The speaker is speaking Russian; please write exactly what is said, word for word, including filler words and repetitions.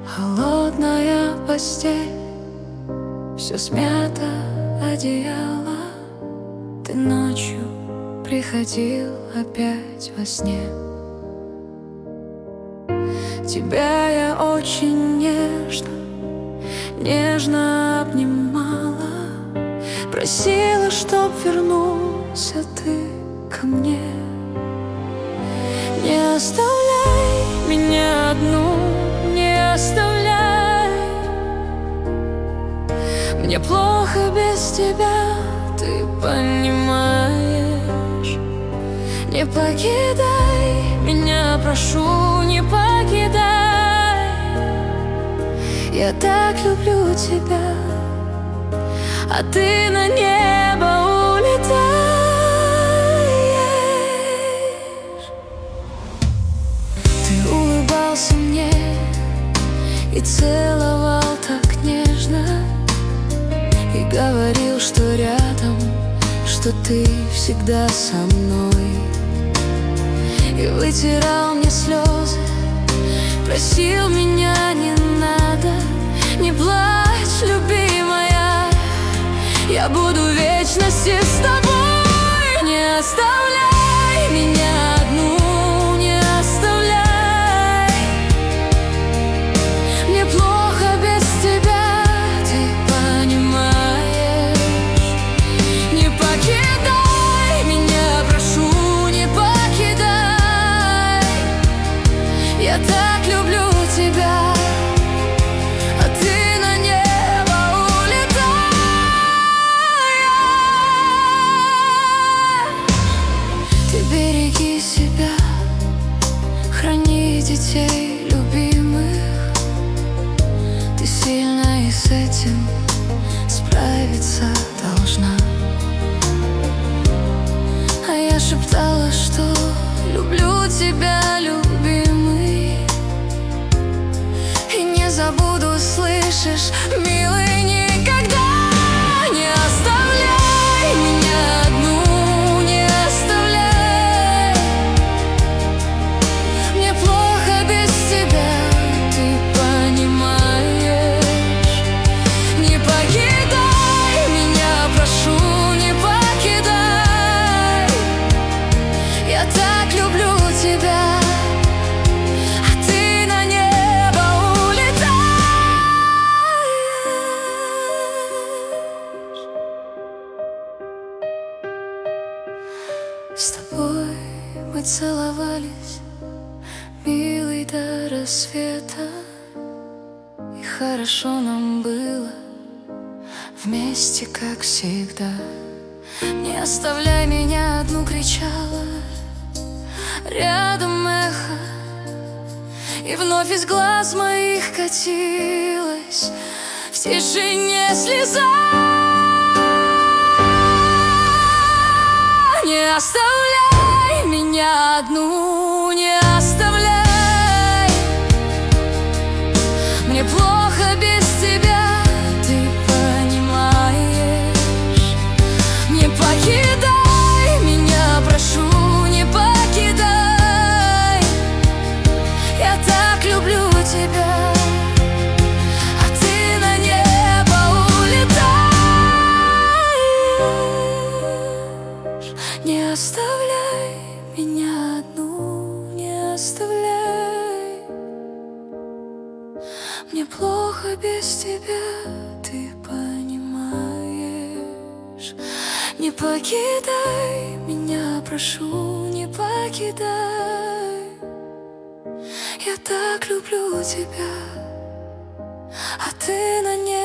Холодная постель, все смято одеяло. Ты ночью приходил опять во сне. Тебя я очень нежно, нежно обнимала, просила, чтоб вернулся ты ко мне. Не оставляй меня одну, не оставляй. Мне плохо без тебя, ты понимаешь. Не покидай меня, прошу, не покидай. Я так люблю тебя, а ты на небо улетаешь. Ты улыбался мне и целовал так нежно, и говорил, что рядом, что ты всегда со мной. И вытирал мне слезы, просил меня не надо. Не плачь, любимая, я буду в вечности с тобой. Не оставляй меня одну, не оставляй. Мне плохо без тебя, ты понимаешь. Не покидай меня, прошу, не покидай. Я так люблю тебя, а ты на небо улетаешь. Ты береги себя, храни детей любимых. Ты сильна и с этим справиться должна. А я шептала, что люблю тебя, любимый, и не забуду, слышишь, милый, никогда. Не оставляй меня одну, не оставляй. Мне плохо без тебя, ты понимаешь. Не покидай меня, прошу, не покидай. Я так люблю тебя, а ты на небо улетаешь. С тобой мы целовались, милый, до рассвета. И хорошо нам было вместе, как всегда. Не оставляй меня одну, кричала рядом эхо, и вновь из глаз моих катилась в тишине слеза. Не оставляй меня одну, не оставляй. Мне плохо без тебя, ты понимаешь. Не покидай меня, прошу, не покидай. Я так люблю тебя, а ты на небо улетаешь. Не оставляй меня одну, не оставляй. Мне плохо без тебя, ты понимаешь. Не покидай меня, прошу, не покидай. Я так люблю тебя, а ты на небе